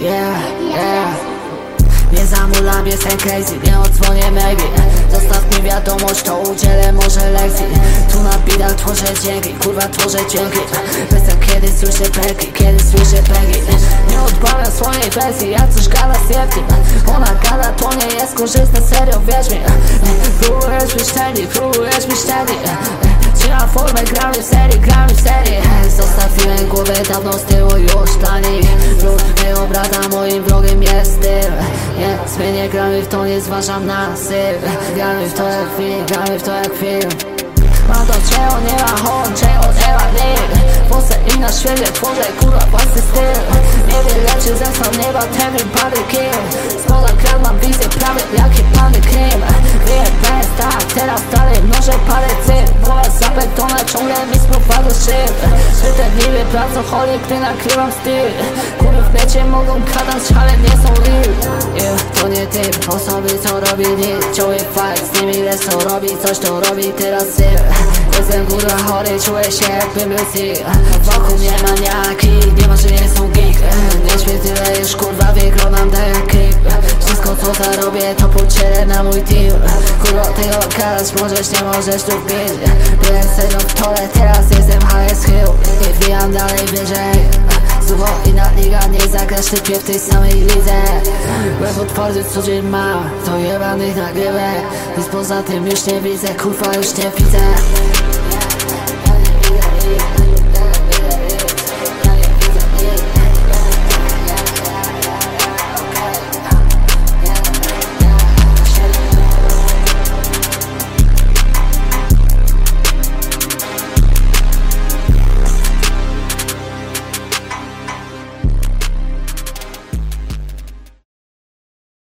Nie zamula mnie sen crazy, nie odzwonię maybe. Zostaw mi wiadomość, to udzielę może lekcji. Tu na bidach tworzę dźwięki, kurwa tworzę dźwięki. Pesa kiedy słyszę pęki, kiedy słyszę pęki. Nie odbawiam swojej wersji, jak coś gada z jefty. Ona gada, to nie jest korzystne, serio wierz mi. Próbujesz być trendy, próbujesz być trendy. Trzymam formę, gramy w serii. Zostawiłem głowę dawno z tyłu już dla nich. Lud mego brata, moim wrogiem jest styl. Zmienię, gramy w to, nie zważam na styl. Gramy w to jak film, gramy w to jak film. Mam to czego nie ma hon, czego nie ma nikt. W Polsce i na świecie tworzę kurwa własny styl. Nie wyleczy zemstą nieba, ten wypadek kim. Spoza krat mam wizję prawie jaki pany Krim. Wyjebałem tak, teraz dalej mnożę parę cyfr. Głowa zapętona, ciągle mi sprowadza szyb. Żyte niby pracocholik, gdy nakrywam styl. Kurwy w necie mogą gadać, ale nie są real. To nie typ osoby, co robi nic. Czuły fight, z nimi lecz co robi, coś to robi teraz syp. Jestem kurwa chory, czuję się jakbym był sick. Wokół nie ma niakich, nie ma, że nie są geek. Nie śpię tyle już kurwa, wyglądam tak jak kick. Wszystko co zarobię to pójdzie na mój team. Kurwa tego gadać możesz, nie możesz tu wbić. Byłem serio w tole, teraz jestem highest hill. I wbijam dalej wyżej. Sucho inna liga, nie zagrasz typie w tej samej lidze. Łeb otwarty co dzień ma, to jebanych nagrywek. Nic poza tym już nie widzę, kurwa już nie widzę.